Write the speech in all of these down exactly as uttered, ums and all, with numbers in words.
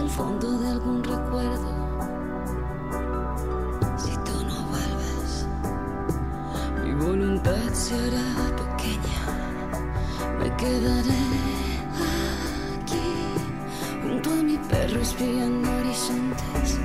el fondo de algún recuerdo. Si tú no vuelves, mi voluntad se hará pequeña. Me quedaré aquí, junto a mi perro espiando horizontes.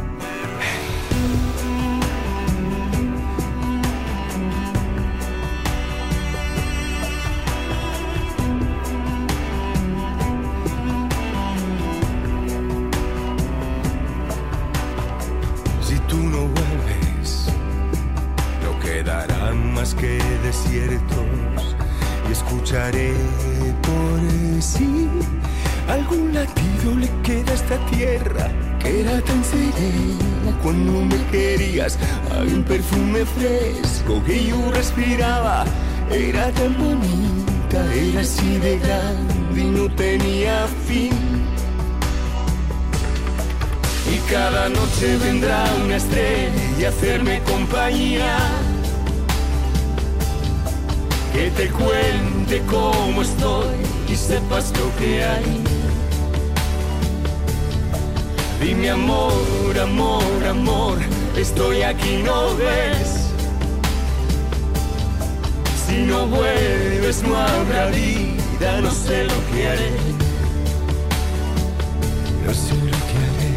Que desiertos y escucharé por sí algún latido le queda a esta tierra que era tan serena cuando me querías. Había un perfume fresco que yo respiraba, era tan bonita, era así de grande y no tenía fin. Y cada noche vendrá una estrella a hacerme compañía, que te cuente cómo estoy y sepas lo que hay. Dime amor, amor, amor, estoy aquí, ¿no ves? Si no vuelves no habrá vida, no sé lo que haré. No sé lo que haré.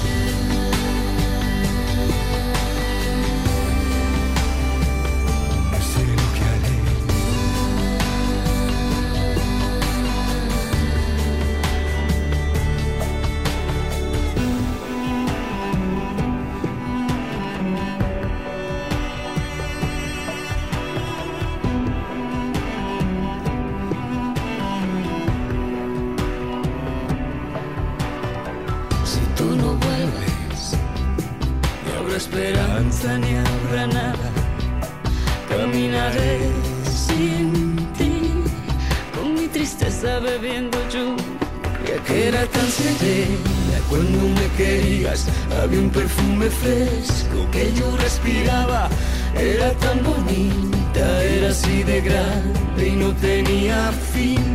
Esperanza ni habrá nada, caminaré sin ti, con mi tristeza bebiendo lluvia que era tan serena cuando me querías. Había un perfume fresco que yo respiraba, era tan bonita, era así de grande y no tenía fin.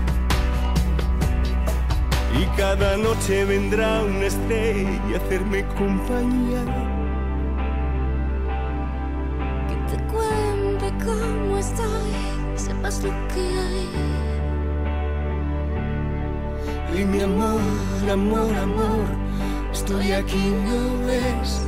Y cada noche vendrá una estrella a hacerme compañía, cómo estoy, sepas lo que hay. Y mi amor, amor, amor, estoy aquí, ¿no ves?